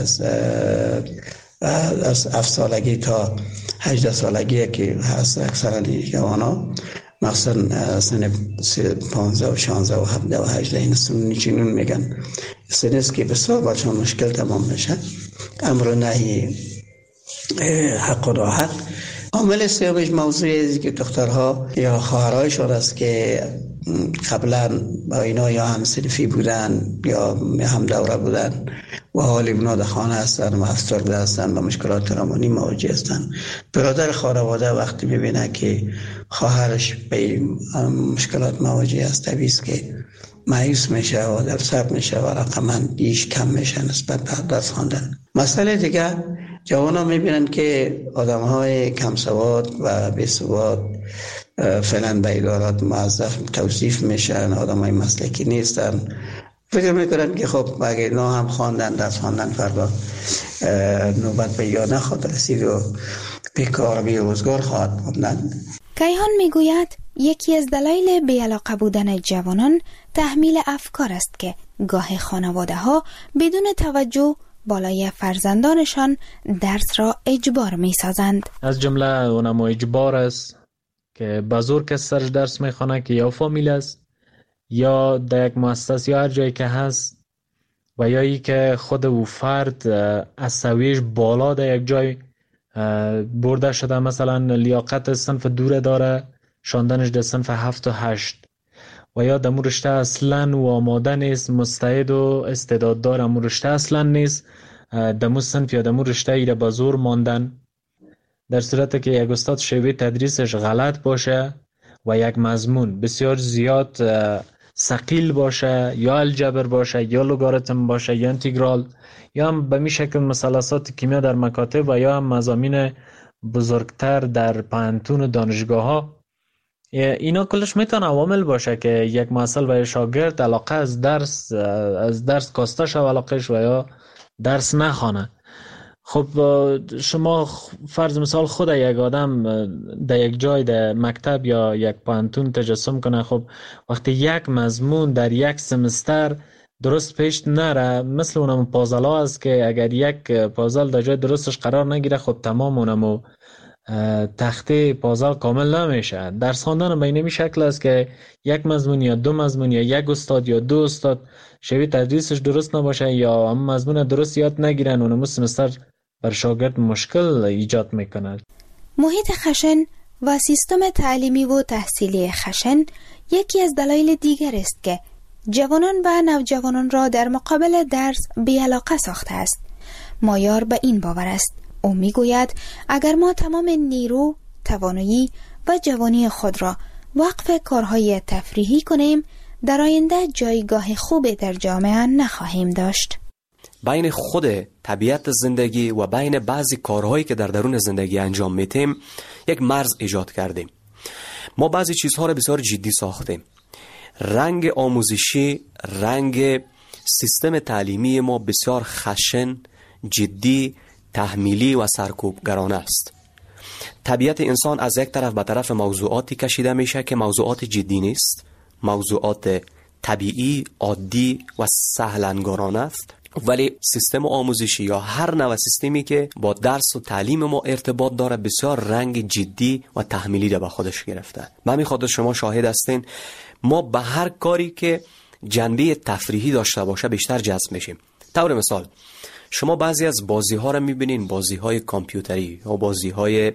از 7 سالگی تا 18 سالگی که هست اکثرا جوانا، مثلا سن 15 و 16 و 17 و 18 این سن چنون میگن، سن است که بسیار برشان مشکل تمام میشه. امر و نهی، حق و راحت. عامل سومش موضوعی که دخترها یا خواهرایشان است که قبلا با اینا یا هم صنفی بودن یا هم دوره بودن و حالی اونا در خانه هستن و افسرده هستن و مشکلات روانی مواجه هستن. برادر خانواده وقتی میبینه که خواهرش به مشکلات مواجه است، طبیعی است که مایوس میشه و در صبر میشه و رقما دیش کم میشه نسبت به درس خواندن. مسئله دیگه، جوانا میبینن که آدمهای کم سواد و بی سواد فعلا به ادارات موظف توصیف میشن، آدمای مسلکی نیستن. فکر میکنن که خب اگه اینا هم خواندن، درس خواندن، فردا نوبت به یا نخواهد رسید و بیکار بی روزگار خواهد موندن. کیهان میگوید یکی از دلایل بی‌علاقه بودن جوانان تحمیل افکار است که گاه خانواده ها بدون توجه بالای فرزندانشان درس را اجبار می سازند. از جمله اونم اجبار است که بزرگ کس سرش درس می خونه که یا فامیل است یا در یک مؤسسه یا هر جایی که هست و یا ای که خود او فرد از سویش بالا در یک جای برده شده، مثلا لیاقت صنف دوره داره، شاندنش در صنف 7 و 8 و یا دمو رشته اصلا و آماده نیست، مستعد و استعداد داره، امو رشته اصلا نیست، دمو صنف یا دمو رشته ایره با زور ماندن. در صورت که یک استاد شیوه تدریسش غلط باشه و یک مضمون بسیار زیاد ثقیل باشه، یا الجبر باشه یا لوگاریتم باشه یا انتگرال یا هم به می شکل مثلثات کیمیا در مکاتب و یا هم مضامین بزرگتر در پانتون و دانشگاه ها، اینا کلش میتونه عوامل باشه که یک معلم و شاگرد علاقه از درس کاسته شو علاقهش و یا درس نخوانه. خب شما فرض مثال خود یک آدم در یک جای در مکتب یا یک پانتون تجسم کنه، خب وقتی یک مضمون در یک سمستر درست پیش نره، مثل اونم پازلا است که اگر یک پازل در جای درستش قرار نگیره، خب تمام اونمو تخته پازل کامل نمیشه. درس خواندن به این شکل است که یک مضمون یا دو مضمون یا یک استاد یا دو استاد شیوه تدریسش درست نباشه یا هم مضمون درست یاد نگیرن، اونمو سمستر بر شاگرد مشکل ایجاد میکنه. محیط خشن و سیستم تعلیمی و تحصیلی خشن یکی از دلایل دیگر است که جوانان و نوجوانان را در مقابل درس بی‌علاقه ساخته است. مایار به این باور است. او میگوید اگر ما تمام نیرو، توانایی و جوانی خود را وقف کارهای تفریحی کنیم، در آینده جایگاه خوبی در جامعه نخواهیم داشت. بین خود طبیعت زندگی و بین بعضی کارهایی که در درون زندگی انجام میتیم یک مرز ایجاد کردیم. ما بعضی چیزها را بسیار جدی ساختیم. رنگ آموزشی، رنگ سیستم تعلیمی ما بسیار خشن، جدی، تحمیلی و سرکوبگرانه است. طبیعت انسان از یک طرف به طرف موضوعاتی کشیده میشه که موضوعات جدی نیست، موضوعات طبیعی، عادی و سهلنگارانه است، ولی سیستم آموزشی یا هر نوع سیستمی که با درس و تعلیم ما ارتباط داره بسیار رنگ جدی و تحمیلی را به خودش گرفته. به همین خاطر شما شاهد هستین ما به هر کاری که جنبه تفریحی داشته باشه بیشتر جذب میشیم. طور مثال شما بعضی از بازی ها را میبینین، بازی های کامپیوتری یا بازی های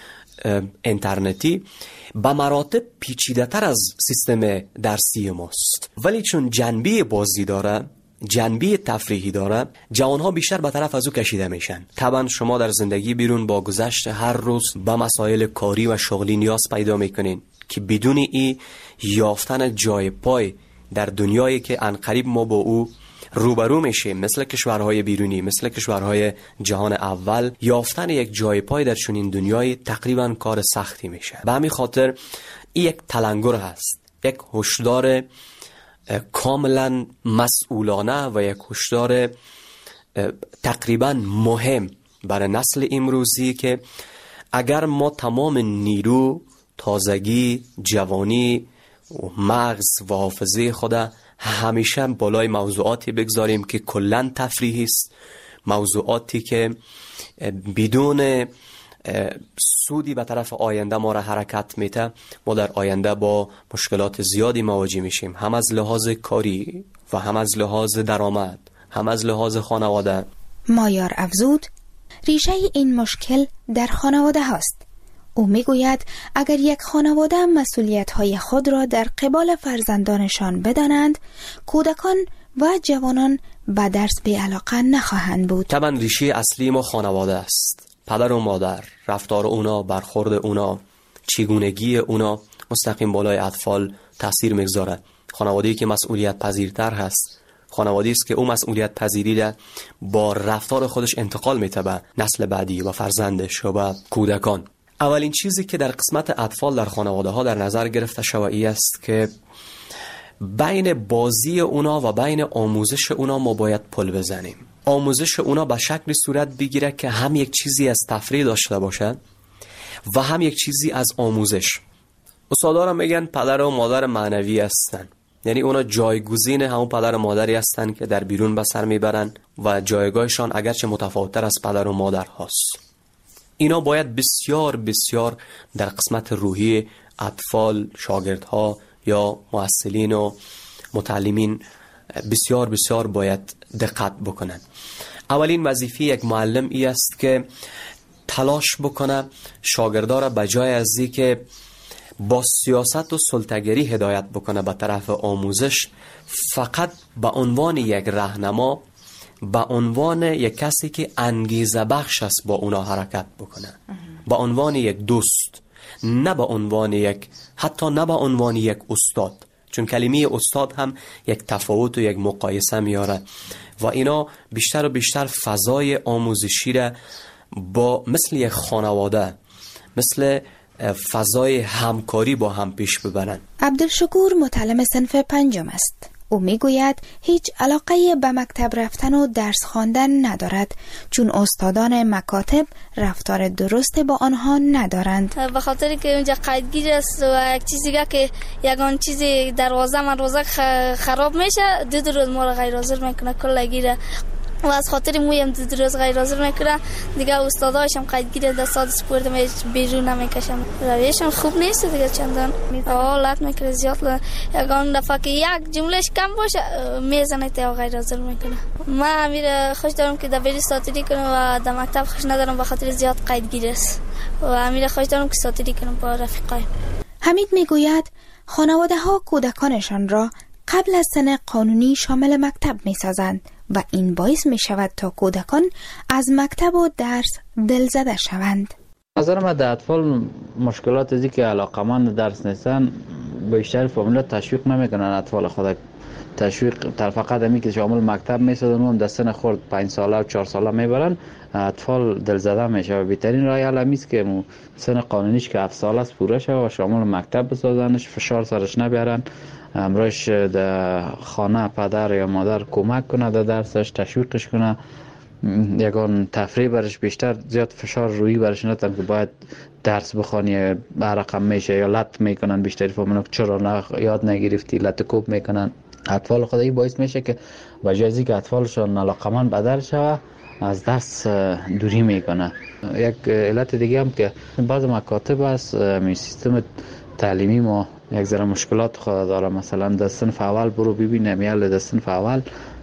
اینترنتی به مراتب پیچیده تر از سیستم درسی ماست، ولی چون جنبه بازی داره، جنبه تفریحی داره، جوانها بیشتر به طرف از او کشیده میشن. طبعا شما در زندگی بیرون با گذشت هر روز به مسائل کاری و شغلی نیاز پیدا میکنین که بدون ای یافتن جای پای در دنیایی که عنقریب ما با او روبرو میشیم، مثل کشورهای بیرونی، مثل کشورهای جهان اول، یافتن یک جای پای در چنین دنیای تقریبا کار سختی میشه. به همین خاطر این یک تلنگر هست، یک هشدار کاملا مسئولانه و یک هشدار تقریبا مهم برای نسل امروزی که اگر ما تمام نیرو، تازگی، جوانی و مغز و حافظه خود همیشه بالای موضوعاتی بگذاریم که کلن تفریحی است، موضوعاتی که بدون سودی به طرف آینده ما را حرکت میده، ما در آینده با مشکلات زیادی مواجه میشیم، هم از لحاظ کاری و هم از لحاظ درآمد، هم از لحاظ خانواده. مایار افزود ریشه این مشکل در خانواده هاست. او میگوید اگر یک خانواده مسئولیت‌های خود را در قبال فرزندانشان بدانند، کودکان و جوانان به درس بی‌علاقه نخواهند بود. طبعا ریشه اصلی ما خانواده است. پدر و مادر، رفتار اونا، برخورد اونا، چگونگی اونا مستقیم بالای اطفال تاثیر میگذاره. خانواده‌ای که مسئولیت پذیرتر هست، خانواده‌ای است که او مسئولیت پذیری را با رفتار خودش انتقال میده به نسل بعدی و فرزندش و به کودکان. اولین چیزی که در قسمت اطفال در خانواده ها در نظر گرفته شوی است که بین بازی اونا و بین آموزش اونا ما باید پل بزنیم. آموزش اونا به شکل صورت بگیره که هم یک چیزی از تفریح داشته باشه و هم یک چیزی از آموزش. استادارا میگن پدر و مادر معنوی هستن، یعنی اونا جایگزین همون پدر و مادری هستن که در بیرون به سر میبرن و جایگاهشان اگرچه متفاوت‌تر از پدر و مادر هست. اینا باید بسیار بسیار در قسمت روحی اطفال، شاگردها یا مؤثرین و متعلمین بسیار بسیار باید دقت بکنن. اولین وظیفه یک معلم ای است که تلاش بکنه شاگردا را به جای از اینکه با سیاست و سلطه‌گری هدایت بکنه به طرف آموزش، فقط به عنوان یک راهنما، به عنوان یک کسی که انگیزه بخش است با اونا حرکت بکنه، به عنوان یک دوست، نه به عنوان یک، حتی نه به عنوان یک استاد، چون کلمه استاد هم یک تفاوت و یک مقایسه میاره و اینا بیشتر و بیشتر فضای آموزشی را با مثل یک خانواده، مثل فضای همکاری با هم پیش ببرن. عبدالشکور متعلم صنف 5 است. او میگوید هیچ علاقه به مکتب رفتن و درس خواندن ندارد، چون استادان مکاتب رفتار درست با آنها ندارند. به خاطر که اونجا قیدگیر است و یک چیزی که یگان چیزی دروازه من روزه خراب میشه، 2 روز ما را غیر حاضر میکنه کل گیره و از خاطر مویم 2 روز غیر حاضر میکنه دیگه. استادایشم قیدگیر دستات سپورت بیرون نمیکشم، رویشون خوب نیست دیگه، چندان حالت میکنه زیاد. یگان دفعه که یک جملهش کم باشه میزنه تا غیر حاضر میکنه. من امیر خوش دارم که دبیر ساتری کنم و در مکتب خوش ندارم به خاطر زیاد قیدگیر است و امیر خوش دارم که ساتری کنم با رفیقایم. حمید میگوید خانواده ها کودکانشان را قبل از سن قانونی شامل مکتب میسازند و این باعث می شود تا کودکان از مکتب و درس دلزده شوند. نظر من در اطفال مشکلات ازی که علاقمند درس نیستن، بیشتر فامیلا تشویق نمیکنن اطفال خود. تشویق فقط همی که شامل مکتب میسازن و در سن خورد 5 ساله و 4 ساله میبرن، اطفال دلزده میشه و بهترین راه حل همیست که سن قانونیش که 7 ساله است پوره شود و شامل مکتب بسازنش، فشار سرش نبیارن، امروش در خانه پدر یا مادر کمک کنه در درسش، تشویقش کنه، یگان تفریح برش بیشتر، زیاد فشار روی برش ندن که باید درس بخوانی برقم میشه یا لط میکنن. بیشتری فهمونو چرا یاد نگرفتی، لط کوب میکنن. اطفال خودی باعث میشه که وجازی که اطفالشون علاقمند به درس شوه از درس دوری میکنه. یک علت دیگه هم که بعض مکاتب است، می سیستم تعلیمی ما یک ذره مشکلات خود داره. مثلا در صنف اول برو ببینم یا در صنف اول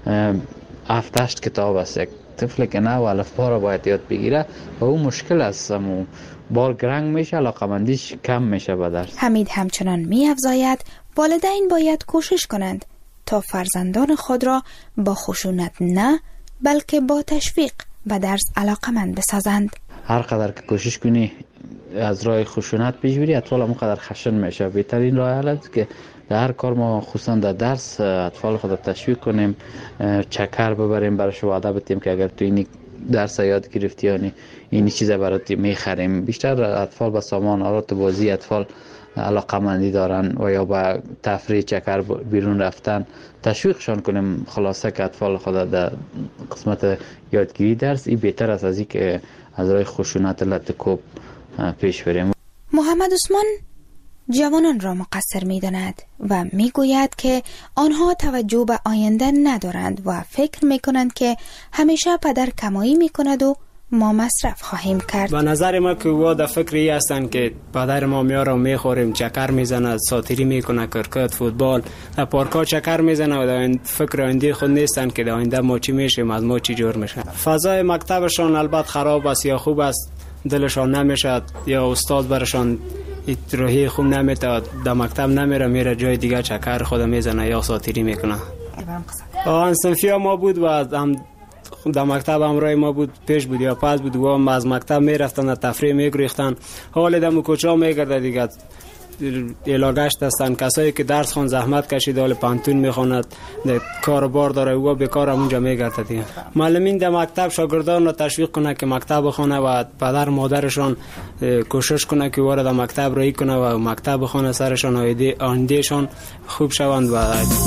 7-8 کتاب است. یک طفل که نه و الفبا را باید یاد بگیره و اون مشکل است، بال گرنگ میشه، علاقمندیش کم میشه به درس. حمید همچنان می‌افزاید والدین باید کوشش کنند تا فرزندان خود را با خشونت نه بلکه با تشویق به درس علاقمند بسازند. هر قدر که کوشش کنی از راه خشونت پیش بری، اطفال هم قدر خشن میشه. بهترین راه حل است که در هر کار ما خصوصا در درس اطفال خود تشویق کنیم، چکر ببریم برش، وعده بدیم که اگر تو این درس یاد گرفتی یعنی این چیزا برات میخریم. بیشتر اطفال با سامان آلات بازی اطفال علاقمندی دارن و یا با تفریح، چکر، بیرون رفتن تشویقشان کنیم. خلاصه که اطفال خود در قسمت یادگیری درس این بهتر است از این که از راه خشونت لط کوب پیش بریم. محمد عثمان جوانان را مقصر می داند و می گوید که آنها توجه به آینده ندارند و فکر می کنند که همیشه پدر کمایی می کند و ما مصرف خواهیم کرد. به نظر ما که او در فکری هستند که پدر ما میاره و میخوریم، چکر میزنه، ساتیری میکنه، کرکت، فوتبال، در پارکا چکر میزنه و در فکر آینده خود نیستند که در آینده ما چی میشیم، از ما چی جور میشه. فضای مکتبشان البته خراب است یا خوب است، دلشان نمیشد یا استاد برشان روحی خوب نمیده، در مکتب نمیره، میره جای دیگه چکر خود میزنه یا ساتیری میکنه. آن صنفی ما بود و هم در مکتب همراه ما بود، پیش بود یا پس بود و هم از مکتب میرفتن تفریح میگریختن. حال دم کوچا میگرده دیگه علاقه‌اش هستن. کسایی که درس خون زحمت کشید حال پانتون میخواند، کار بار داره و بیکار اونجا میگرده دیگه. معلمین در مکتب شاگردان را تشویق کنه که مکتب بخونه و پدر مادرشان کوشش کنه که وارد مکتب رایی کنه و مکتب بخونه، سرشان آیندهشان خوب شوند. و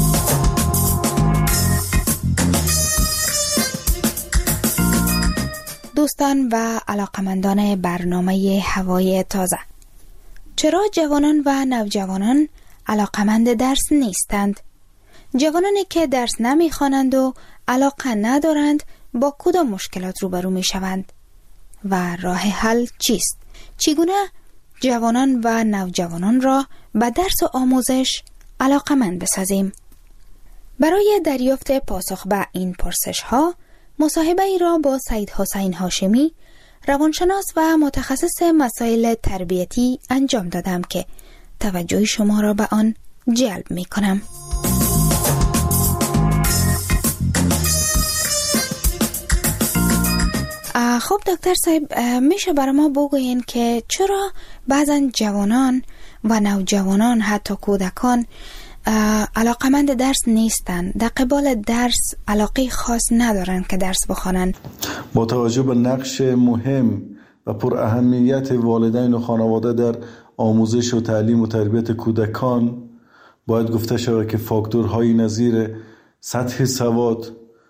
دوستان و علاقمندان برنامه هوای تازه، چرا جوانان و نوجوانان علاقمند درس نیستند؟ جوانانی که درس نمیخوانند و علاقه ندارند با کدام مشکلات روبرو می شوند؟ و راه حل چیست؟ چگونه جوانان و نوجوانان را به درس و آموزش علاقمند بسازیم؟ برای دریافت پاسخ به این پرسش ها مصاحبه ای را با سید حسین هاشمی، روانشناس و متخصص مسائل تربیتی انجام دادم که توجه شما را به آن جلب می کنم. خب دکتر صاحب، میشه برای ما بگوین که چرا بعضا جوانان و نوجوانان حتی کودکان علاقمند درس نیستن، در قبال درس علاقه خاص ندارن که درس بخوانن؟ با توجه به نقش مهم و پر اهمیت والدین و خانواده در آموزش و تعلیم و تربیت کودکان، باید گفته شود که فاکتورهای نظیر سطح سواد،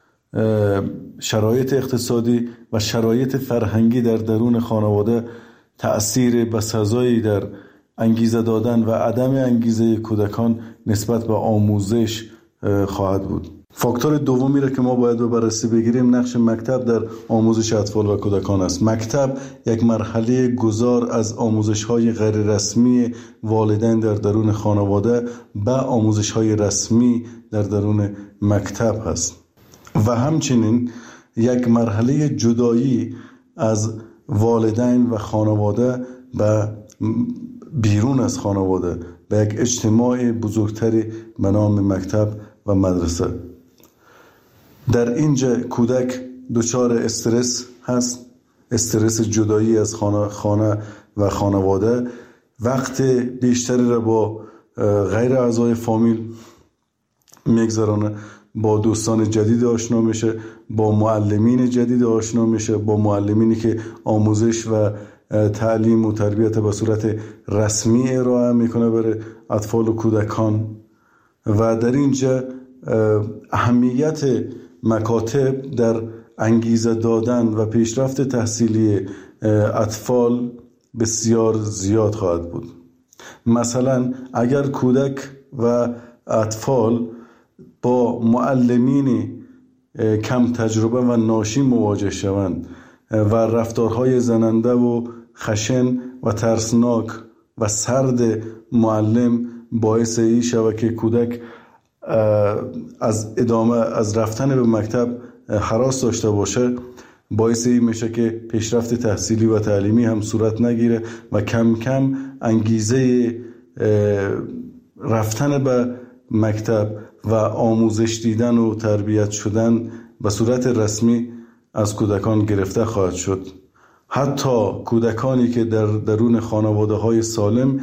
شرایط اقتصادی و شرایط فرهنگی در درون خانواده تأثیر بسزایی در انگیزه دادن و عدم انگیزه کودکان نسبت به آموزش خواهد بود. فاکتور دومی را که ما باید به بررسی بگیریم نقش مکتب در آموزش اطفال و کودکان است. مکتب یک مرحله گذار از آموزش‌های غیر رسمی والدین در درون خانواده به آموزش‌های رسمی در درون مکتب است و همچنین یک مرحله جدایی از والدین و خانواده به بیرون از خانواده به یک اجتماع بزرگتری به نام مکتب و مدرسه. در اینجا کودک دچار استرس هست، استرس جدایی از خانه و خانواده، وقت بیشتری را با غیر اعضای فامیل میگذرانه، با دوستان جدید آشنا میشه، با معلمین جدید آشنا میشه، با معلمینی که آموزش و تعلیم و تربیت به صورت رسمی ارائه میکنه برای اطفال و کودکان. و در اینجا اهمیت مکاتب در انگیزه دادن و پیشرفت تحصیلی اطفال بسیار زیاد خواهد بود. مثلا اگر کودک و اطفال با معلمین کم تجربه و ناشی مواجه شوند و رفتارهای زننده و خشن و ترسناک و سرد معلم باعث این شود که کودک از رفتن به مکتب هراس داشته باشه، باعث این میشه که پیشرفت تحصیلی و تعلیمی هم صورت نگیره و کم کم انگیزه رفتن به مکتب و آموزش دیدن و تربیت شدن به صورت رسمی از کودکان گرفته خواهد شد. حتی کودکانی که در درون خانواده های سالم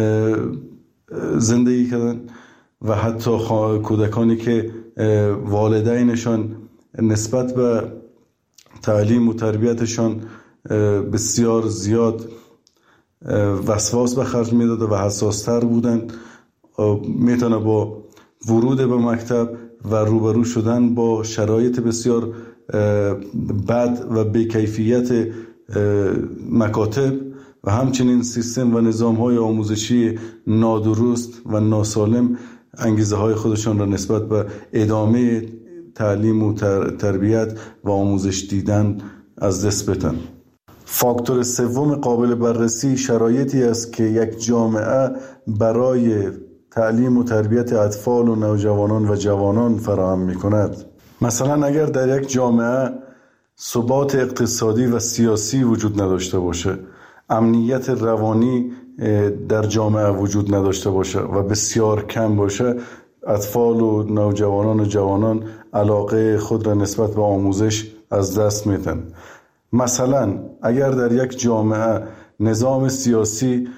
زندگی کردن و حتی کودکانی که والدینشان نسبت به تعلیم و تربیتشان بسیار زیاد وسواس به خرج میداده و حساستر بودند، میتونه با ورود به مکتب و روبرو شدن با شرایط بسیار بد و بیکیفیت مکاتب و همچنین سیستم و نظام‌های آموزشی نادرست و ناسالم انگیزه های خودشان را نسبت به ادامه تعلیم و تربیت و آموزش دیدن از دست بدن. فاکتور سوم قابل بررسی شرایطی است که یک جامعه برای تعلیم و تربیت اطفال و نوجوانان و جوانان فراهم می‌کند. مثلا اگر در یک جامعه ثبات اقتصادی و سیاسی وجود نداشته باشه، امنیت روانی در جامعه وجود نداشته باشه و بسیار کم باشه، اطفال و نوجوانان و جوانان علاقه خود را نسبت به آموزش از دست میدن. مثلا اگر در یک جامعه نظام سیاسی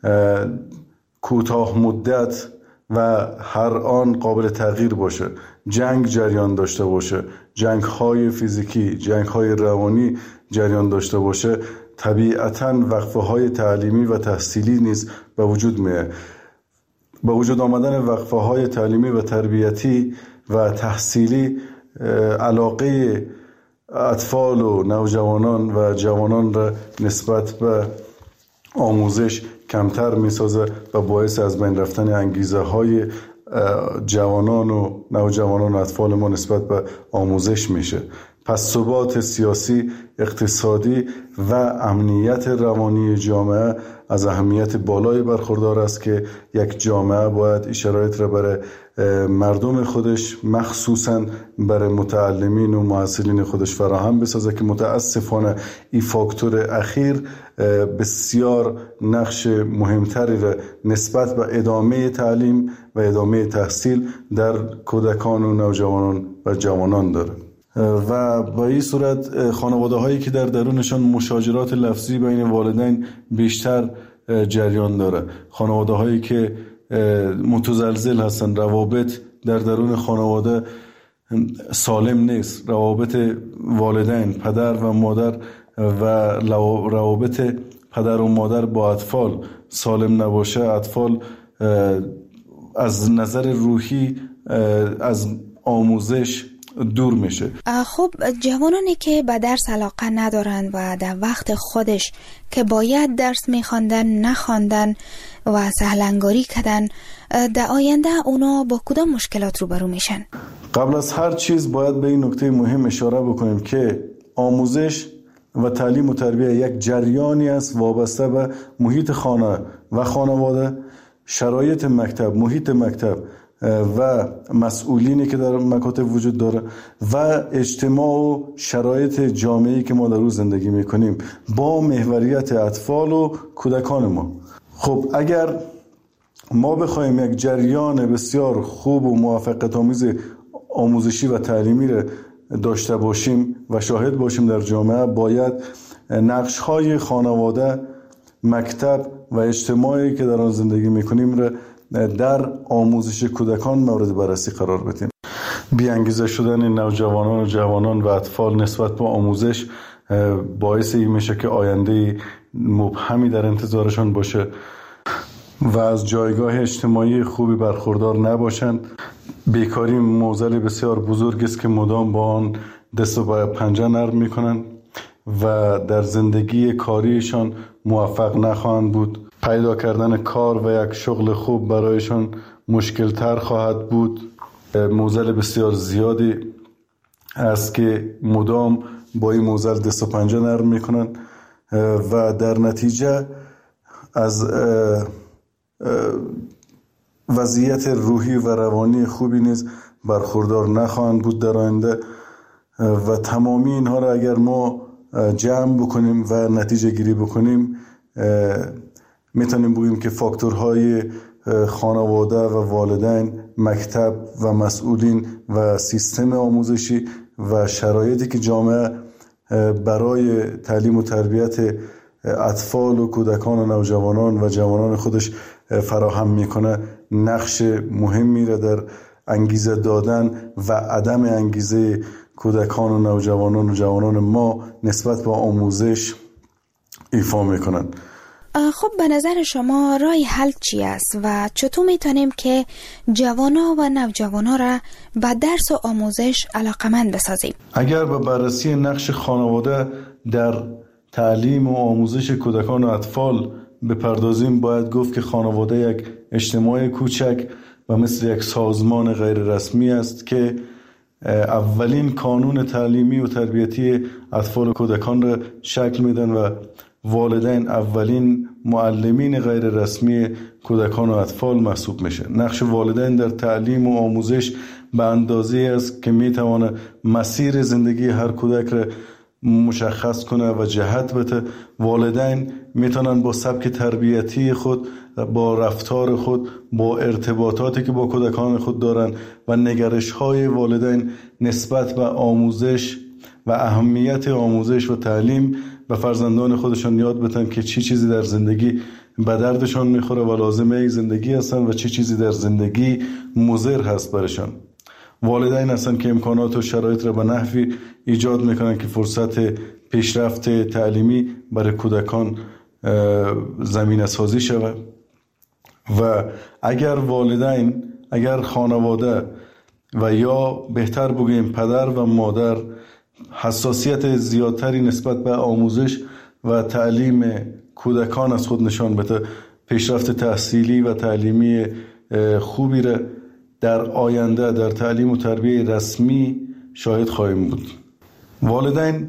کوتاه مدت و هر آن قابل تغییر باشه، جنگ جریان داشته باشه، جنگ‌های فیزیکی، جنگ‌های روانی جریان داشته باشه، طبیعتاً وقفه‌های تعلیمی و تحصیلی نیز به وجود میاد. با وجود آمدن وقفه‌های تعلیمی و تربیتی و تحصیلی، علاقه اطفال و نوجوانان و جوانان را نسبت به آموزش کمتر می‌سازه و باعث از بین رفتن انگیزه های جوانان و نوجوانان و اطفال ما نسبت به آموزش میشه. پس ثبات سیاسی، اقتصادی و امنیت روانی جامعه از اهمیت بالایی برخوردار است که یک جامعه باید این شرایط را برای مردم خودش، مخصوصاً برای متعلمین و محصلین خودش فراهم بسازه که متاسفانه این فاکتور اخیر بسیار نقش مهمتری را نسبت به ادامه تعلیم و ادامه تحصیل در کودکان و نوجوانان و جوانان داره. و با این صورت خانواده هایی که در درونشان مشاجرات لفظی بین والدین بیشتر جریان داره، خانواده هایی که متزلزل هستن، روابط در درون خانواده سالم نیست، روابط والدین، پدر و مادر و روابط پدر و مادر با اطفال سالم نباشه، اطفال از نظر روحی از آموزش دور میشه. خب جوانانی که به درس علاقه ندارن و در وقت خودش که باید درس میخواندن نخواندن و سهلنگاری کردن، در آینده اونا با کدام مشکلات روبرو میشن؟ قبل از هر چیز باید به این نکته مهم اشاره بکنیم که آموزش و تعلیم و تربیت یک جریانی است وابسته به محیط خانه و خانواده، شرایط مکتب، محیط مکتب و مسئولینی که در مکاتب وجود داره و اجتماع و شرایط جامعه‌ای که ما در روز زندگی میکنیم با محوریت اطفال و کودکان ما. خب اگر ما بخوایم یک جریان بسیار خوب و موفقیت آمیز آموزشی و تعلیمی را داشته باشیم و شاهد باشیم در جامعه، باید نقش‌های خانواده، مکتب و اجتماعی که در آن زندگی میکنیم را در آموزش کودکان مورد بررسی قرار بدیم. بی‌انگیزه شدن نوجوانان و جوانان و اطفال نسبت به آموزش باعث این میشه که آینده مبهمی در انتظارشان باشه و از جایگاه اجتماعی خوبی برخوردار نباشند. بیکاری معضل بسیار بزرگ است که مدام با آن دست و پنجه نرم میکنند و در زندگی کاریشان موفق نخواهند بود. پیدا کردن کار و یک شغل خوب برایشان مشکل تر خواهد بود. معضل بسیار زیادی است که مدام با این معضل دست و پنجه نرم میکنن و در نتیجه از وضعیت روحی و روانی خوبی نیز برخوردار نخواهند بود در آینده. و تمامی اینها را اگر ما جمع بکنیم و نتیجه گیری بکنیم، میتونیم بگیم که فاکتورهای خانواده و والدین، مکتب و مسئولین و سیستم آموزشی و شرایطی که جامعه برای تعلیم و تربیت اطفال و کودکان و نوجوانان و جوانان خودش فراهم میکنه نقش مهمی را در انگیزه دادن و عدم انگیزه کودکان و نوجوانان و جوانان ما نسبت به آموزش ایفا میکنن. خب به نظر شما راه حل چی است و چطور میتونیم که جوانا و نوجوانا را به درس و آموزش علاقمند بسازیم؟ اگر به بررسی نقش خانواده در تعلیم و آموزش کودکان و اطفال بپردازیم، باید گفت که خانواده یک اجتماع کوچک و مثل یک سازمان غیر رسمی است که اولین کانون تعلیمی و تربیتی اطفال و کودکان را شکل میدن و والدین اولین معلمین غیر رسمی کودکان و اطفال محسوب میشه. نقش والدین در تعلیم و آموزش به اندازه است که میتونه مسیر زندگی هر کودک را مشخص کنه و جهت بده. والدین میتونن با سبک تربیتی خود، با رفتار خود، با ارتباطاتی که با کودکان خود دارن و نگرش های والدین نسبت به آموزش و اهمیت آموزش و تعلیم به فرزندان خودشان یاد بدن که چی چیزی در زندگی به دردشان میخوره و لازمه زندگی هستن و چی چیزی در زندگی مضر هست برشان. والدین هستن که امکانات و شرایط را به نحوی ایجاد میکنن که فرصت پیشرفت تعلیمی برای کودکان زمینه سازی شود و اگر والدین، اگر خانواده و یا بهتر بگیم پدر و مادر حساسیت زیادتری نسبت به آموزش و تعلیم کودکان از خود نشان بده، پیشرفت تحصیلی و تعلیمی خوبی را در آینده در تعلیم و تربیه رسمی شاهد خواهیم بود. والدین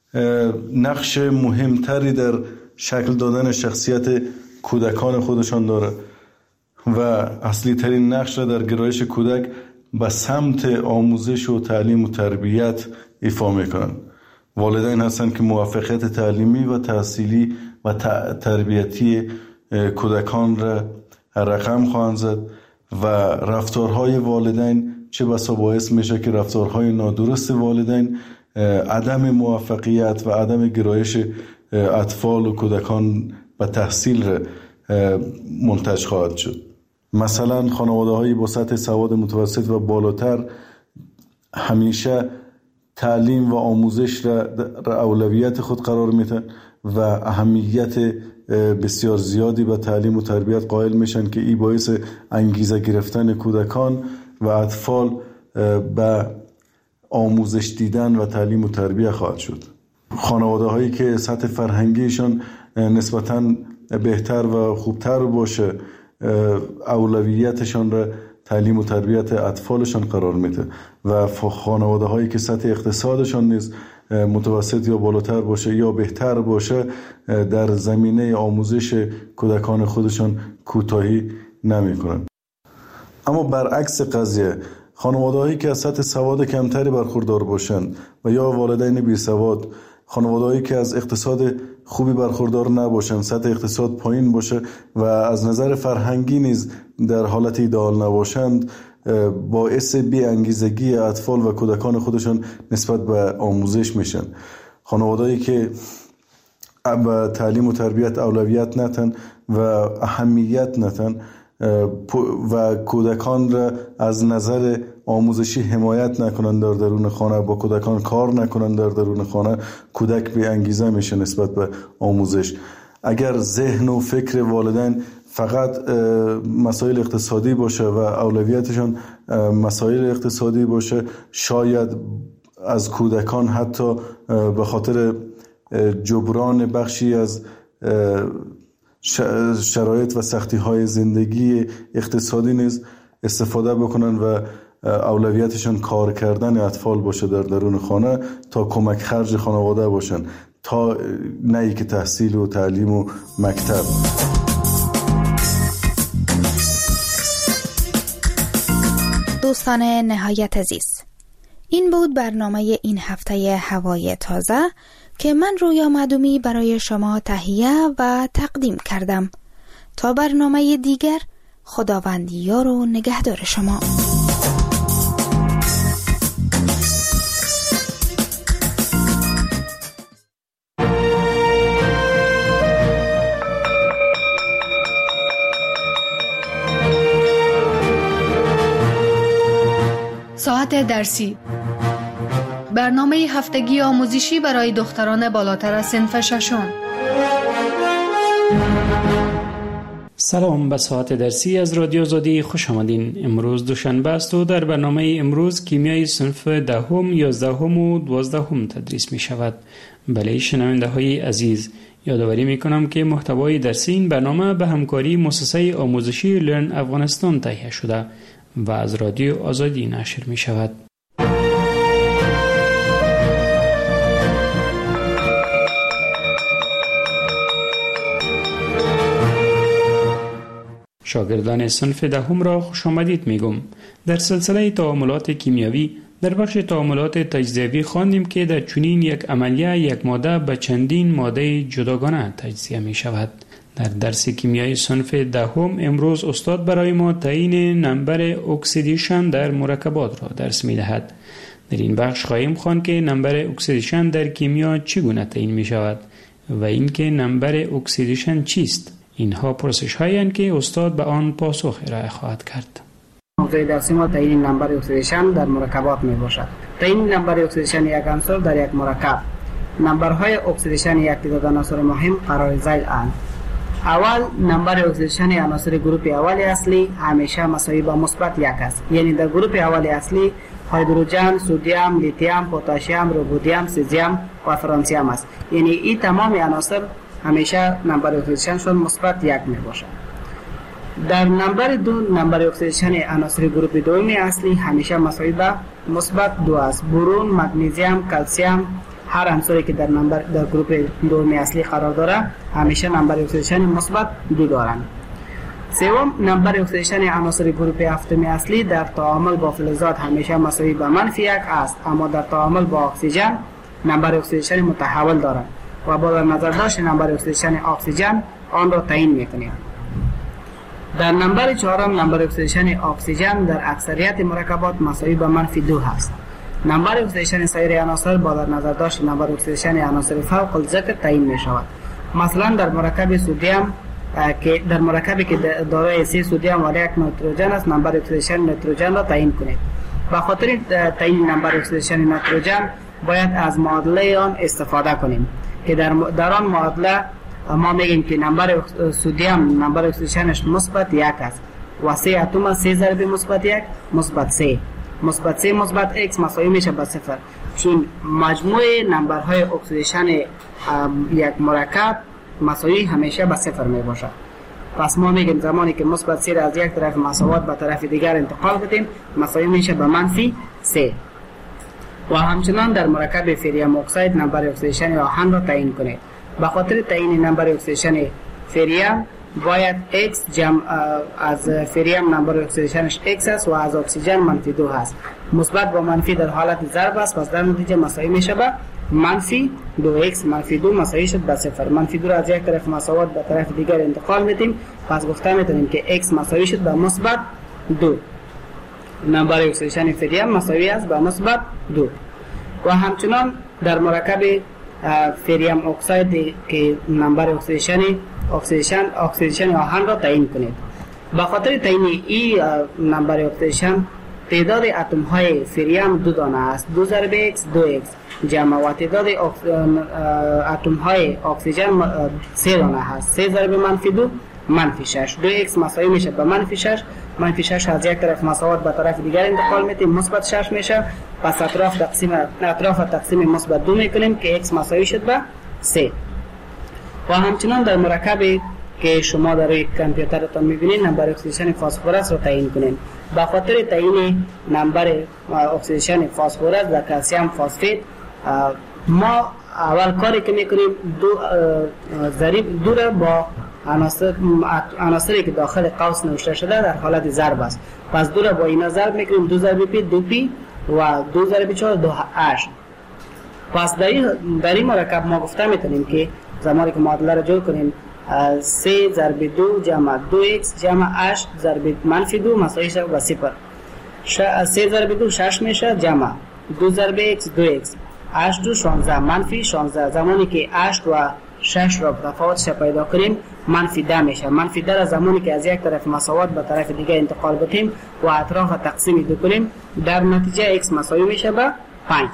نقش مهمتری در شکل دادن شخصیت کودکان خودشان داره و اصلی ترین نقش را در گرایش کودک به سمت آموزش و تعلیم و تربیت ایفا میکنن. والدین هستند که موفقیت تعلیمی و تحصیلی و تربیتی کودکان را رقم خواهند زد و رفتارهای والدین چه بسا باعث میشه که رفتارهای نادرست والدین عدم موفقیت و عدم گرایش اطفال و کودکان به تحصیل را منتج خواهد شد. مثلا خانواده‌های با سطح سواد متوسط و بالاتر همیشه تعلیم و آموزش را اولویت خود قرار میدن و اهمیت بسیار زیادی به تعلیم و تربیت قائل میشن که این باعث انگیزه گرفتن کودکان و اطفال به آموزش دیدن و تعلیم و تربیت خواهد شد. خانواده هایی که سطح فرهنگیشان نسبتاً بهتر و خوبتر باشه اولویتشان را تعلیم و تربیت اطفالشان قرار میده و خانواده هایی که سطح اقتصادشان نیز متوسط یا بالاتر باشه یا بهتر باشه در زمینه آموزش کودکان خودشان کوتاهی نمی کنند. اما برعکس قضیه خانواده هایی که از سطح سواد کمتری برخوردار باشند و یا والدین بی سواد، خانواده هایی که از اقتصاد خوبی برخوردار نباشند، سطح اقتصاد پایین باشه و از نظر فرهنگی نیز در حالت ایدئال نباشند، باعث بی انگیزگی اطفال و کودکان خودشان نسبت به آموزش میشن. خانواده‌ای که به تعلیم و تربیت اولویت نتن و اهمیت نتن و کودکان را از نظر آموزشی حمایت نکنند در درون خانه، با کودکان کار نکنند در درون خانه، کودک بی انگیزه میشه نسبت به آموزش. اگر ذهن و فکر والدین فقط مسائل اقتصادی باشه و اولویتشان مسائل اقتصادی باشه، شاید از کودکان حتی به خاطر جبران بخشی از شرایط و سختی های زندگی اقتصادی نیز استفاده بکنن و اولویتشان کار کردن اطفال باشه در درون خانه تا کمک خرج خانواده باشن، تا نه که تحصیل و تعلیم و مکتب. دوستان نهایت عزیز، این بود برنامه این هفته هوای تازه که من رویا مدومی برای شما تهیه و تقدیم کردم. تا برنامه دیگر، خداوند یار و نگهدار شما. ساعت درسی، برنامه هفتگی آموزشی برای دختران بالاتر از صنف ششم. سلام، به ساعت درسی از رادیو آزادی خوش آمدین. امروز دوشنبه است و در برنامه امروز کیمیای صنف 10، 11 و 12 تدریس می شود. بله شنونده های عزیز، یادآوری می کنم که محتوای درسی این برنامه به همکاری مؤسسه آموزشی لرن افغانستان تهیه شده و از رادیو آزادی نشر می شود. شاگردان صنف 10 را خوش آمدید میگم. در سلسله تعاملات کیمیایی در بخش تعاملات تجزیوی خواندیم که در چنین یک عملیه یک ماده به چندین ماده جداگانه تجزیه می شود. در درس کیمیای صنف 10 امروز استاد برای ما تعیین نمبر اکسیدیشن در مرکبات را درس می دهد. در این بخش خواهیم خواند که نمبر اکسیدیشن در کیمیا چگونه تعیین می شود و اینکه نمبر اکسیدیشن چیست. اینها پرسش هایی که استاد به آن پاسخ ارائه خواهد کرد. موضوع درسی ما تعیین نمبر اکسیدیشن در مرکبات می باشد. تعیین نمبر اکسیدیشن یک عنصر در یک مرکب. نمبرهای اکسیدیشن یک تعداد عناصر مهم قرار ذیل اند. اول نمبر اکسیدیشن عناصر گروپ اول اصلی همیشه مساوی با مثبت 1 است. یعنی در گروپ اول اصلی هیدروژن، سدیم، لیتیوم، پتاسیم، رودیم، سیزیم و فرانسیم است. یعنی این تمام عناصر همیشه نمبر اکسیدیشنشون مثبت 1 می باشد. در نمبر 2 نمبر اکسیدیشن عناصر گروپ دوم اصلی همیشه مساوی با مثبت 2 است. برون، مگنیزیم، کلسیم، هر عنصری که در گروپ دوم اصلی قرار داره همیشه نمبر اکسیدیشن مثبت 2 دارند. سوم نمبر اکسیدیشن عناصر گروپ هفتم اصلی در تعامل با فلزات همیشه مساوی با -1 است، اما در تعامل با اکسیژن نمبر اکسیدیشن متحول دارند و با نظر داشت نمبر اکسیدیشن اکسیژن آن را تعیین می‌کنیم. در نمبر 4 نمبر اکسیدیشن اکسیژن در اکثریت مرکبات مساوی با -2 است. نمبر اکسیدیشن سایر عناصر با در نظر داشت نمبر اکسیدیشن عناصر فوق الذکر تعیین می‌شود. مثلا در مرکب سدیم در مرکبی که دارای 3 سدیم و 1 نیتروژن است نمبر اکسیدیشن نیتروژن را تعیین کنید. به خاطر تعیین نمبر اکسیدیشن نیتروژن باید از معادله آن استفاده کنیم که در آن معادله ما میگیم که نمبر سدیم نمبر اکسیدیشنش مثبت 1 است و 3 اتم 3 ضرب مثبت 1 مثبت 3 مثبت 3 مثبت x مساوی میشه به 0. چون مجموع نمبرهای اکسیدیشن یک مرکب مساوی همیشه به 0 می باشد. پس ما میگیم زمانی که مثبت 3 را از یک طرف مساوات به طرف دیگر انتقال بدیم مساوی میشه به -3. و همچنان در مرکب فریم اکساید نمبر اکسیدیشن آهن را تعیین کنید. به خاطر تعیین نمبر اکسیدیشن فریم باید x از فریم نمبر اکسیدیشنش x است و از اکسیژن -2 است. مثبت با منفی در حالت ضرب است، پس در نتیجه مساوی میشه به -2x -2 مساوی شد به 0. -2 را از یک طرف مساوات به طرف دیگر انتقال میدیم، پس گفته میتونیم که x مساوی شد به -2. نمبر اکسیدیشن فریم مساوی است به -2. و همچنان در مرکب فریم اکساید که نمبر اکسیدیشن آهن را تعیین کنید. به خاطر تعیین این نمبر اکسیدیشن تعداد اتم های فریم 2 دانه است. 2 ضرب x 2x جمع و تعداد اتم های اکسیژن 3 دانه است. 3 ضرب -2 -6. 2x مساوی میشه به -6. -6 از یک طرف مساوات به طرف دیگر انتقال میدیم مثبت 6 میشه. پس اطراف تقسیم مثبت 2 میکنیم که x مساوی شد به 3. و همچنان در مرکبی که شما در کامپیوترتان میبینید نمبر اکسیدیشن فسفرس رو تعیین کنید. به خاطر تعیین نمبر اکسیدیشن فسفرس در کلسیم فسفید ما اول کاری که میکنیم دو را با عناصری که داخل قوس نوشته شده در حالت ضرب است. پس 2 را با اینا ضرب میکنیم. 2 ضرب پی 2p و 2 ضرب 4 2h. پس در این مرکب ما گفته میتونیم که زمانی که معادله را جور کنیم 3 ضرب 2 جمع 2x جمع h ضرب -2 مساوی شد به 0. 3 ضرب 2 6 میشه جمع 2 ضرب x 2x h 2 16 -16. زمانی که h و 6 را تفاوتش پیدا کنیم -10 میشه. -10 را زمانی که از یک طرف مساوات به طرف دیگه انتقال بدیم و اطراف تقسیم دو کنیم در نتیجه x مساوی میشه به 5.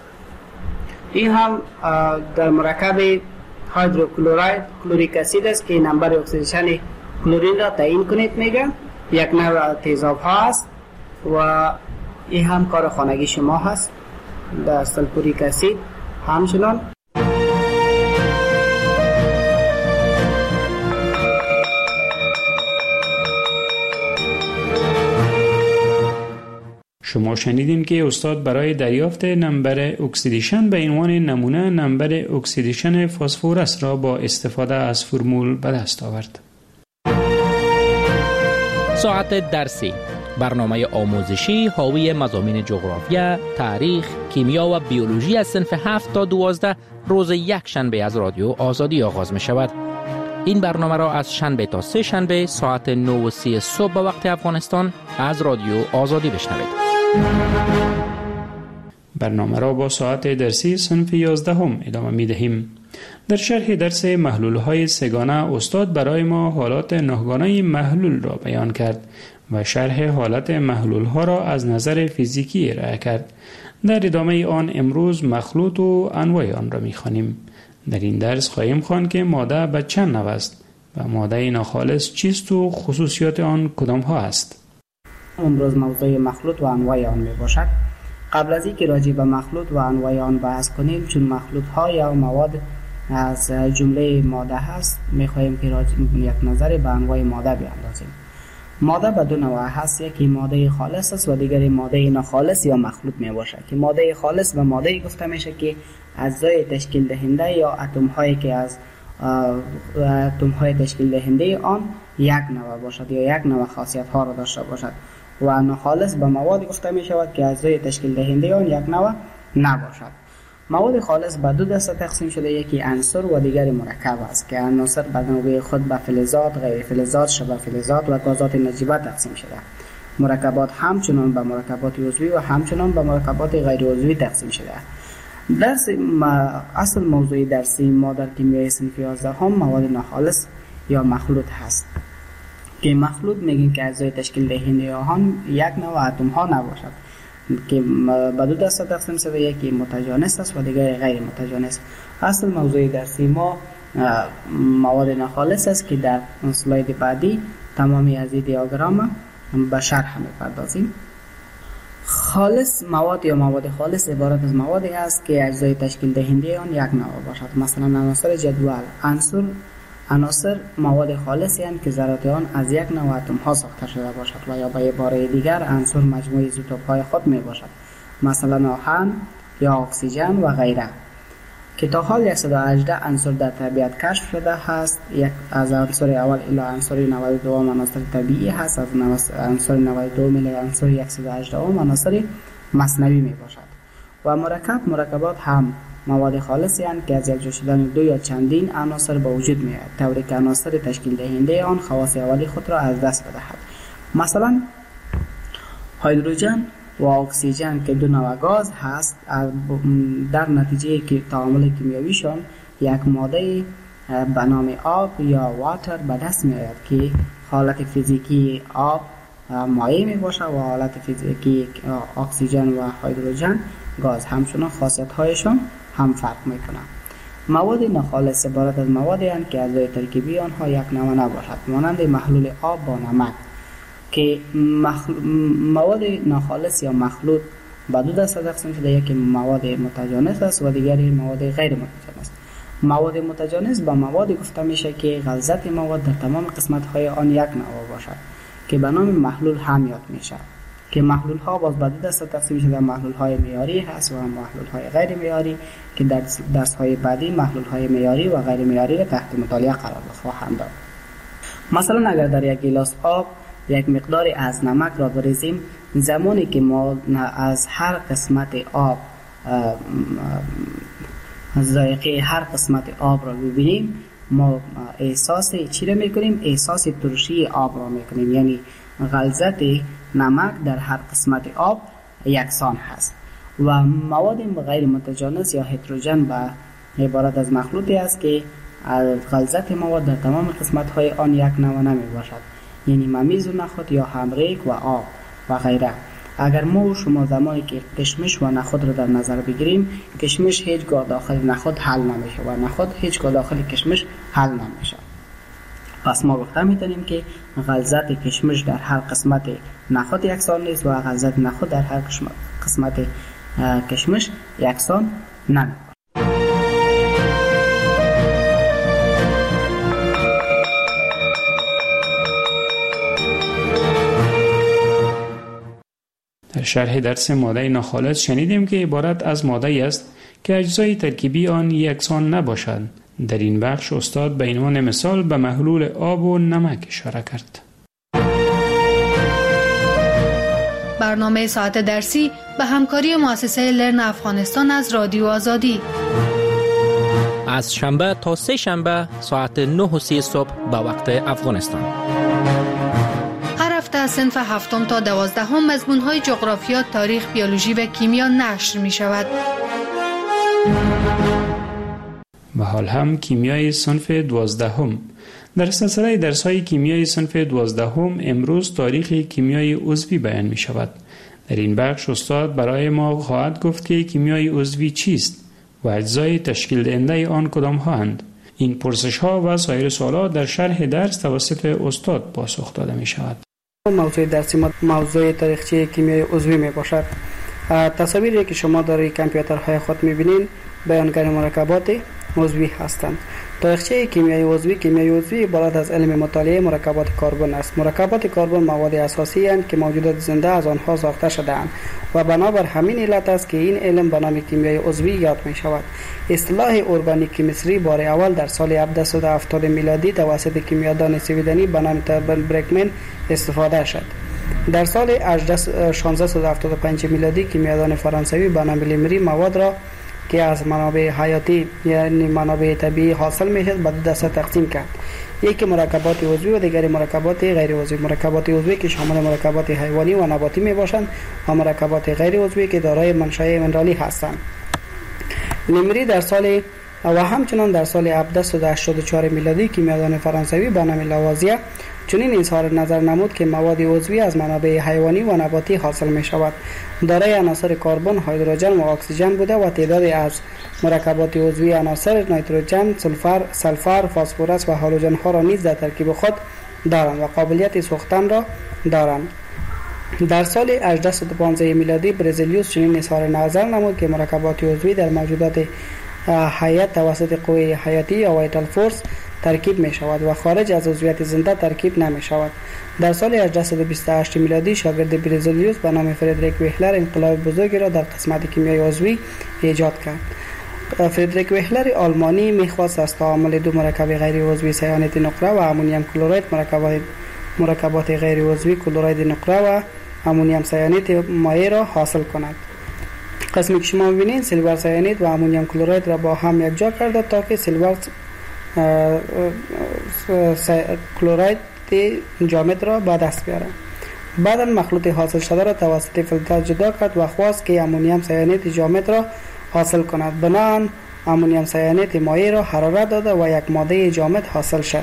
این هم در مرکب هیدروکلوراید کلوریک اسید است که نمبر کلورین را تعیین کنید میگه. یک نوع تیزاب ها است و این هم کار خانگی شما هست. در سلفوریک اسید همچنان. شما شنیدین که استاد برای دریافت نمبر اکسیدیشن به عنوان نمونه نمبر اکسیدیشن فسفرس را با استفاده از فرمول به دست آورد. ساعت درسی، برنامه آموزشی حاوی مضامین جغرافیا، تاریخ، کیمیا و بیولوژی از صنف 7 تا 12 روز یک شنبه از رادیو آزادی آغاز می شود. این برنامه را از شنبه تا سه شنبه ساعت 9:30 صبح به وقت افغانستان از رادیو آزادی بشنوید. برنامه را با ساعت درسی صنف 11 ادامه می دهیم. در شرح درس محلول‌های سه‌گانه استاد برای ما حالات نهگانه محلول را بیان کرد و شرح حالت محلول‌ها را از نظر فیزیکی ارائه کرد. در ادامه آن امروز مخلوط و انواع آن را می‌خوانیم. در این درس خواهیم خواند که ماده به چند نوع است و ماده ناخالص چیست و خصوصیات آن کدام ها است. امروز موضوع مخلوط و انواع آن می باشد. قبل از اینکه راجع به مخلوط و انواع آن بحث کنیم، چون مخلوط ها یا مواد از جمله ماده هست، می خواهیم که یک نظر به انواع ماده بیاندازیم. ماده به دو نوع هست، یکی ماده خالص است و دیگری ماده ناخالص یا مخلوط می باشد. که ماده خالص به ماده گفته میشه که اجزای تشکیل دهنده یا اتم هایی که از اتم های تشکیل دهنده آن یک نوع باشد یا یک نوع خاصیت ها را داشته باشد. و ناخالص به مواد گفته می شود که اجزای تشکیل دهنده آن یک نوع نباشد. مواد خالص به دو دسته تقسیم شده، یکی عنصر و دیگری مرکب است که عناصر به نوبه خود به فلزات، غیر فلزات، شبه فلزات و گازات نجیبه تقسیم شده. مرکبات همچنان به مرکبات عضوی و همچنان به مرکبات غیر عضوی تقسیم شده. درس اصل موضوع درسی ما در کیمیای صنف 11 هم مواد ناخالص یا مخلوط هست. که مخلوط میگیم که اجزای تشکیل دهنده آن یک نوع اتم ها نباشد، که به دو دسته تقسیم شده، یکی متجانس است و دیگری غیر متجانس. اصل موضوع درسی ما مواد ناخالص است که در اسلاید بعدی تمامی از این دیاگرام به شرح می‌پردازیم. خالص مواد یا مواد خالص عبارت از موادی است که اجزای تشکیل دهنده آن یک نوع باشد. مثلا عناصر جدول، عناصر مواد خالصی هستند که ذرات آن از یک نوع اتم ها ساخته شده باشد و یا به عباره دیگر عنصر مجموعه ایزوتوپ های خود می باشد، مثلا آهن یا اکسیژن و غیره. که تا حال 118 عنصر در طبیعت کشف شده است. یک از عنصر اول الی عنصر 92 عناصر طبیعی هست، از عنصر 92 الی عنصر 118 عناصر مصنوعی می باشد. و مرکبات هم مواد خالصی هستند که از یک جا شدن دو یا چندین عناصر به وجود می آید، طوری که عناصر تشکیل دهنده آن خواص اولی خود را از دست بدهد. مثلا هیدروژن و اکسیژن که دو نوع گاز هست، در نتیجه که تعامل کیمیاییشان یک ماده به نام آب یا واتر به دست می آید که حالت فیزیکی آب مایع می باشد و حالت فیزیکی اکسیژن و هیدروژن گاز. همچنان خاصیت هایشان هم فرق می کنند. مواد ناخالص عبارت از موادی هستند که اجزای ترکیبی آنها یک نوع نباشد، مانند محلول آب با نمک. که مواد ناخالص یا مخلوط به دو دسته تقسیم شده، یکی مواد متجانس است و دیگری مواد غیر متجانس. مواد متجانس به مواد گفته میشه که غلظت مواد در تمام قسمت های آن یک نوع باشد که به نام محلول هم یاد میشه. که محلول ها باز به دو دسته تقسیم شده، محلول های معیاری هست و محلول های غیر معیاری که در درس های بعدی محلول های معیاری و غیر معیاری را تحت مطالعه قرار خواهم داد. مثلا اگر در یک گیلاس آب یک مقداری از نمک را بریزیم، زمانی که ما از هر قسمت آب ذائقه هر قسمت آب را ببینیم، ما احساس چی را میکنیم؟ احساس ترشی آب را میکنیم. یعنی غلظت نمک در هر قسمت آب یکسان هست. و مواد غیر متجانس یا هتروژن به عبارت از مخلوطی است که غلظت مواد در تمام قسمت های آن یک نوع نمی باشد، یعنی ممیز و نخود یا همریک و آب و غیره. اگر ما و شما زمانی که کشمش و نخود را در نظر بگیریم، کشمش هیچگاه داخل نخود حل نمیشه و نخود هیچگاه داخل کشمش حل نمیشه. پس ما گفته میتونیم که غلظت کشمش در هر قسمت نخود یکسان نیست و غلظت نخود در هر قسمت کشمش یکسان نه. در شرح درس ماده ناخالص شنیدیم که عبارت از ماده است که اجزای ترکیبی آن یکسان نباشد. در این بخش استاد به عنوان مثال به محلول آب و نمک اشاره کرد. برنامه ساعت درسی به همکاری مؤسسه لرن افغانستان از رادیو آزادی از شنبه تا سه شنبه ساعت 9:30 صبح به وقت افغانستان. هر هفته از صنف 7 تا 12 مضمون‌های جغرافیا، تاریخ، بیولوژی و کیمیا نشر می شود. و حال هم کیمیای صنف 12. در سلسله درس‌های کیمیای صنف 12 امروز تاریخ کیمیای عضوی بیان می شود. در این بخش استاد برای ما خواهد گفت که کیمیای عضوی چیست و اجزای تشکیل دهنده آن کدام هستند. این پرسش ها و سایر سوالات در شرح درس توسط استاد پاسخ داده می شود. موضوع درسی ما موضوع تاریخچه کیمیای عضوی می باشد. تصاویری که شما در کامپیوترهای خود می بینید بیانگر مرکبات عضوی هستند. تاریخچه کیمیای عضوی عبارت از علم مطالعه مرکبات کربن است. مرکبات کربن مواد اساسی اند که موجودات زنده از آنها ساخته شده‌اند و بنابر همین علت است که این علم به نام کیمیای عضوی یاد می شود. اصطلاح ارگانیک کیمستری بار اول در سال 1770 میلادی توسط کیمیادان سویدنی به نام تربن برکمن استفاده شد. در سال 1675 میلادی کیمیادان فرانسوی به نام لیمری مواد را که از منابع حیاتی یعنی منابع طبیعی حاصل میشد به دو دسته تقسیم کرد. یکی مرکبات عضوی و دیگری مرکبات غیر عضوی. مرکبات عضوی که شامل مرکبات حیوانی و نباتی می باشند و مرکبات غیر عضوی که دارای منشأ منرالی هستند. لیمری در سال و همچنان در سال 1784 میلادی کیمیادان فرانسوی به نام لاوازیه چنین اظهار نظر نمود که مواد عضوی از منابع حیوانی و نباتی حاصل می شود. دارای عناصر کربن، هیدروژن و اکسیژن بوده و تعدادی از مرکبات عضوی عناصر نیتروژن، سلفر، فسفرس و هالوژن ها را نیز در ترکیب خود دارند و قابلیت سوختن را دارند. در سال 1815 میلادی برزیلیوس چنین اظهار نظر نمود که مرکبات عضوی در موجودات حیات توسط قوه حیاتی یا وایتال فورس ترکیب می شود و خارج از عضویت زنده ترکیب نمی شود. در سال 1828 میلادی شاگرد برزیلیوس به نام فردریک وهلر انقلاب بزرگی را در قسمت کیمیای عضوی ایجاد کرد. فردریک وهلر آلمانی می‌خواست از تعامل دو مرکب غیر عضوی سیانید نقره و امونیم کلراید مرکبات غیر عضوی کلراید نقره و امونیم سیانید مایع را حاصل کند. قسمی که شما می‌بینید سیلور سیانید و امونیم کلراید را با هم یکجا کرده تا که سیلور کلراید جامد را به دست بیارد. بعدا مخلوط حاصل شده را توسط فیلتر جدا کرد و خواست که امونیم سیانید جامد را حاصل کند. بنابراین امونیم سیانید مایع را حرارت داده و یک ماده جامد حاصل شد.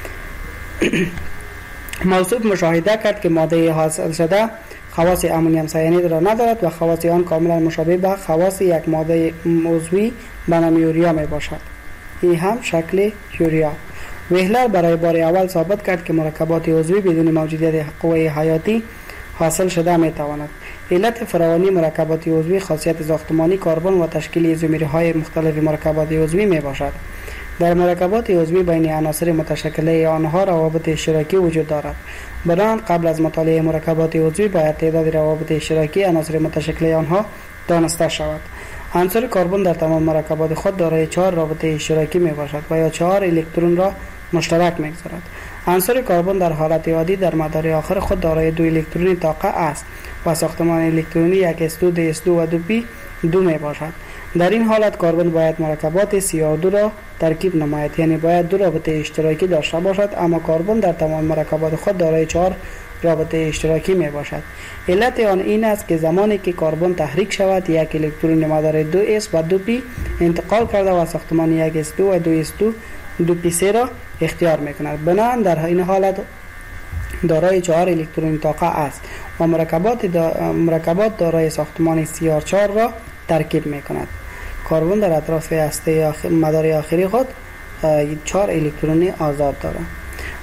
موصوف مشاهده کرد که ماده حاصل شده خواص امونیم سیانید را ندارد و خواص آن کاملا مشابه به خواص یک ماده عضوی به نام یوریا می باشد. این هم شکل یوریا. وهلر برای بار اول ثابت کرد که مرکبات عضوی بدون موجودیت قوه حیاتی حاصل شده می تواند. علت فراوانی مرکبات عضوی خاصیت ساختمانی کربن و تشکیل ایزومرهای مختلف مرکبات عضوی می باشد. در مرکبات عضوی بین عناصر متشکله آنها روابط اشتراکی وجود دارد. بنابراین قبل از مطالعه مرکبات عضوی باید تعداد روابط اشتراکی عناصر متشکله آنها دانسته شود. عنصر کربن در تمام مرکبات خود دارای 4 رابطه اشتراکی می باشد و یا 4 الکترون را مشترک می‌گذارد. عنصر کربن در حالت عادی در مدار آخر خود دارای 2 الکترونی طاقه است و ساختمان الکترونی 1s2 2s2 و 2p2 می باشد. در این حالت کربن باید مرکبات CO2 را ترکیب نماید، یعنی باید 2 رابطه اشتراکی داشته باشد، اما کربن در تمام مرکبات خود دارای 4 رابطه اشتراکی می باشد. علت آن این است که زمانی که کربن تحریک شود یک الکترون مدار 2s و 2p انتقال کرده و ساختمان 1s2 و 2s2 2p3 را اختیار می کند. بنابراین در این حالت دارای 4 الکترون طاقه است و مرکبات دارای ساختمان CR4 را ترکیب می کند. کربن در اطراف هسته مدار آخری خود 4 الکترون آزاد دارد.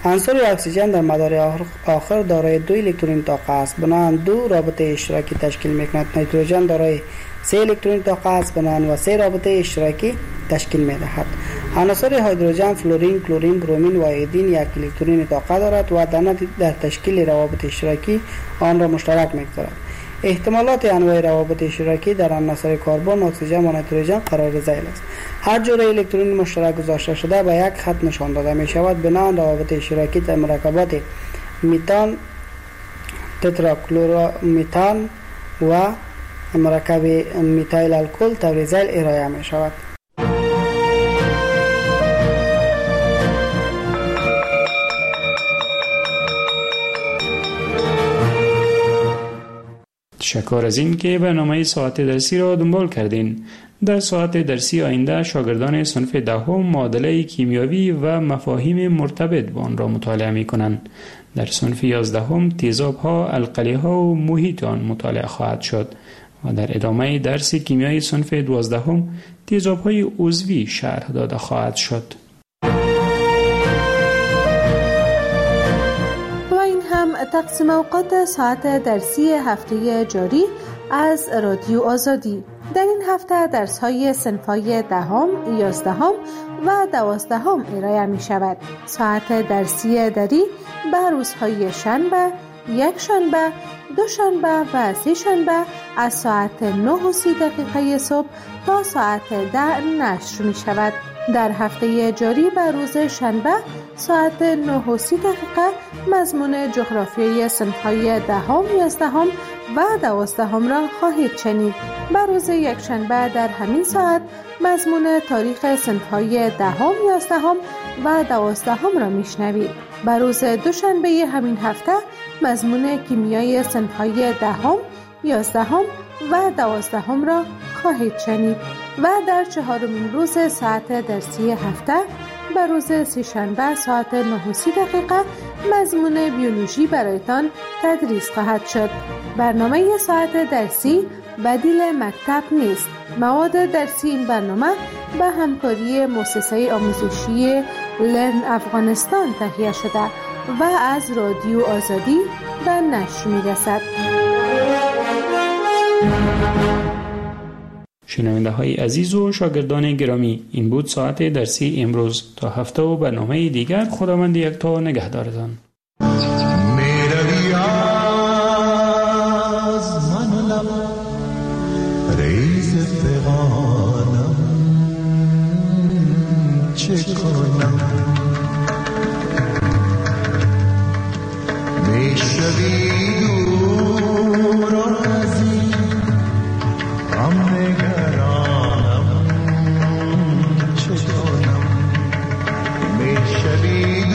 عنصر اکسیژن در مدار آخر دارای 2 الکترون طاقه است، بنابراین 2 رابطه اشتراکی تشکیل می‌کند. نیتروژن دارای 3 الکترون طاقه است، بنابراین و 3 رابطه اشتراکی تشکیل می‌دهد. عناصر هیدروژن فلورین، کلورین، برومین و ایودین 1 الکترون طاقه دارد و در تشکیل روابط اشتراکی آن را مشترک می‌گذارد. احتمالات انواع روابط اشتراکی در عناصر کربن، اکسیژن و نیتروژن قرار ذیل است. هر جوره الکترون مشترک گذاشته شده به یک خط نشان داده می شود. بنابراین روابط اشتراکی در مرکبات میتان، تتراکلورمیتان و مرکب میتایل الکل طور ذیل ارائه می شود. تشکر از این که برنامه ساعت درسی را دنبال کردین. در ساعت درسی آینده شاگردان صنف دهم معادله کیمیاوی و مفاهیم مرتبط با آن را مطالعه می کنند. در صنف 11 تیزاب ها، القلی ها و محیط آن مطالعه خواهد شد و در ادامه درس کیمیای صنف 12 تیزاب های عضوی شرح داده خواهد شد. تقسیم اوقات ساعت درسی هفته جاری از رادیو آزادی. در این هفته درس‌های صنف‌های 10، 11 و 12 ارائه می شود. ساعت درسی دری به روزهای شنبه، یک شنبه، دو شنبه و سه شنبه از ساعت 9:30 صبح تا ساعت 10 نشر می شود. در هفته جاری به روز شنبه ساعت 9:30 مضمون جغرافیای صنف‌های 10، 11 و 12 را خواهید شنید. به روز یکشنبه در همین ساعت مضمون تاریخ صنف‌های 10، 11 و 12 را میشنوید. به روز دوشنبه همین هفته مضمون کیمیای صنف‌های 10، 11 و 12 را خواهید شنید و در 4مین روز ساعت درسی هفته به روز سه‌شنبه ساعت 9:30 مضمون بیولوژی برایتان تدریس خواهد شد. برنامه ساعت درسی بدیل مکتب نیست. مواد درسی این برنامه به همکاری مؤسسه آموزشی لرن افغانستان تهیه شده و از رادیو آزادی به نشر می‌رسد. شنونده های عزیز و شاگردان گرامی، این بود ساعت درسی امروز. تا هفته و برنامه دیگر خداوند یکتا نگهدارتان. میروی از من لب ریز فغانم چه کنم، میشوی دور از این غم نگرانم چه کنم، میشوی